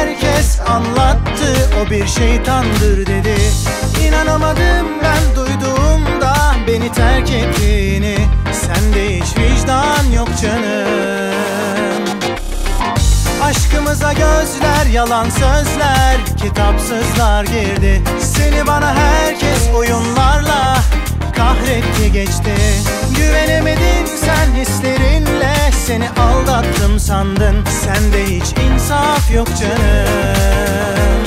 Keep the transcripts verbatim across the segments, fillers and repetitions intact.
herkes anlattı, o bir şeytandır dedi. İnanamadım ben duyduğumda beni terk ettiğini. Sende hiç vicdan yok canım. Aşkımıza gözler, yalan sözler, kitapsızlar girdi. Seni bana herkes oyunlarla kahretti geçti. Güvenemedin sen hislerinle, seni aldattım sandın. Sende hiç insaf yok canım.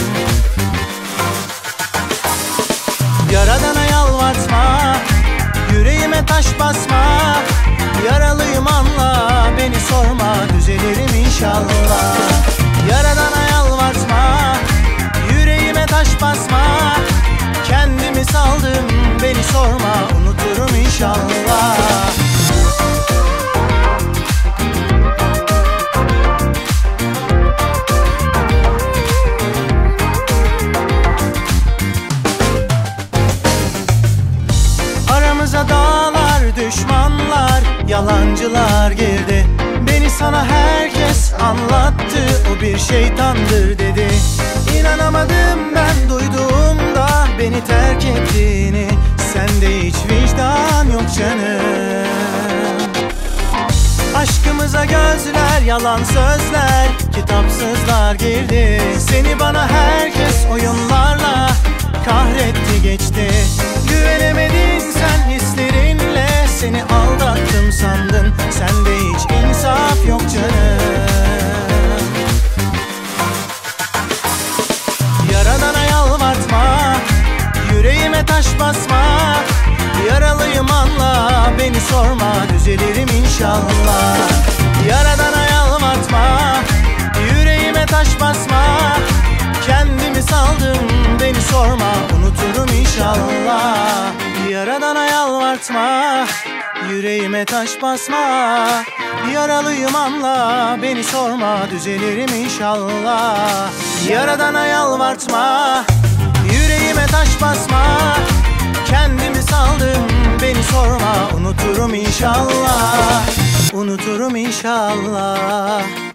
Yaradana yalvartma, yüreğime taş basma. Yaralıyım anla, beni sorma, düzelirim inşallah. Yaradana yalvartma, yüreğime taş basma. Kendimi saldım, beni sorma, unuturum inşallah. Aramıza dağlar, düşmanlar, yalancılar girdi. Beni sana herkes anlattı, o bir şeytandır dedi. İnanamadım ben duyduğumda beni terk ettiğini. Sende hiç vicdan yok canım. Aşkımıza gözler, yalan sözler, kitapsızlar girdi. Seni bana herkes oyunlarla kahretti geçti. Güvenemedin sen hislerinle, seni aldattım sandın. Sende hiç insaf yok canım. Yaradana yalvartma, yüreğime taş basma. Yaralıyım anla, beni sorma, düzelirim inşallah. Yaradana yalvartma, yüreğime taş basma. Kendimi saldım, beni sorma, unuturum inşallah. Yaradana yalvartma, yüreğime taş basma. Yaralıyım anla, beni sorma, düzelirim inşallah. Yaradana yalvartma, yüreğime taş basma. Kendimi saldım, beni sorma, unuturum inşallah. Unuturum inşallah.